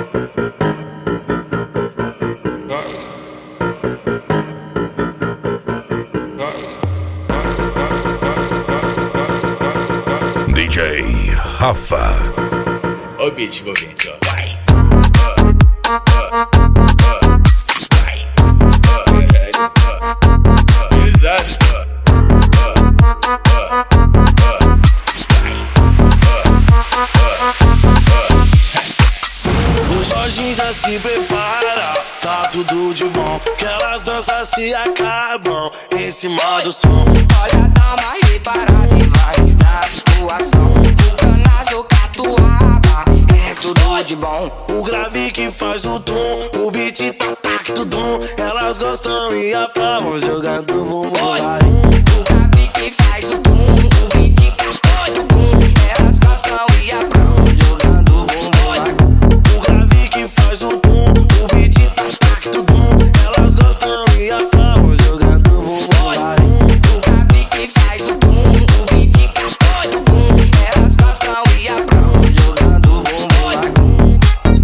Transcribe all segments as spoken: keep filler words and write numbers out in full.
D J Rafa. Ó o beat envolvente, ó. Vai. Exato. O Jorginho já se prepara, tá tudo de bom, que elas danças se acabam em cima do som. Olha, dá uma reparada e vai na situação. O canazo, catuaba, é tudo de bom. O grave que faz o tom, o beat tá tac tudum. Elas gostam e aplaudem jogando bumbum. O grave que faz o tom, o beat tá tudum. Elas gostam e aplaudem jogando bumbum. O grave que faz o tom, o beat tá tac tudum. Elas gostam e aplaudem jogando bumbum. O grave que faz o tom, o beat tá tudum. Elas gostam e aplaudem jogando bumbum.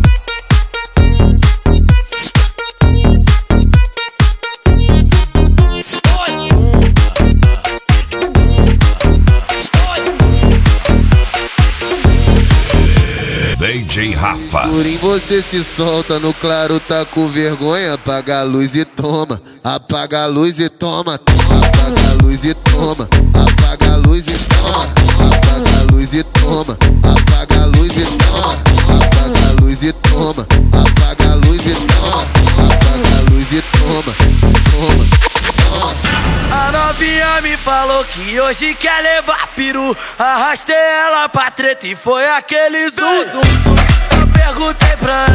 D J Rafa. Purim você se solta, no claro tá com vergonha. Apaga a luz e toma, apaga a luz e toma, toma. Apaga a luz e toma, apaga a luz e toma. Apaga a luz e toma, apaga a luz e toma. Apaga a luz e toma, apaga a luz e toma. Apaga a luz e toma, toma. A novinha me falou que hoje quer levar peru. Arrastei ela pra treta e foi aquele zum zum zum. Eu perguntei pra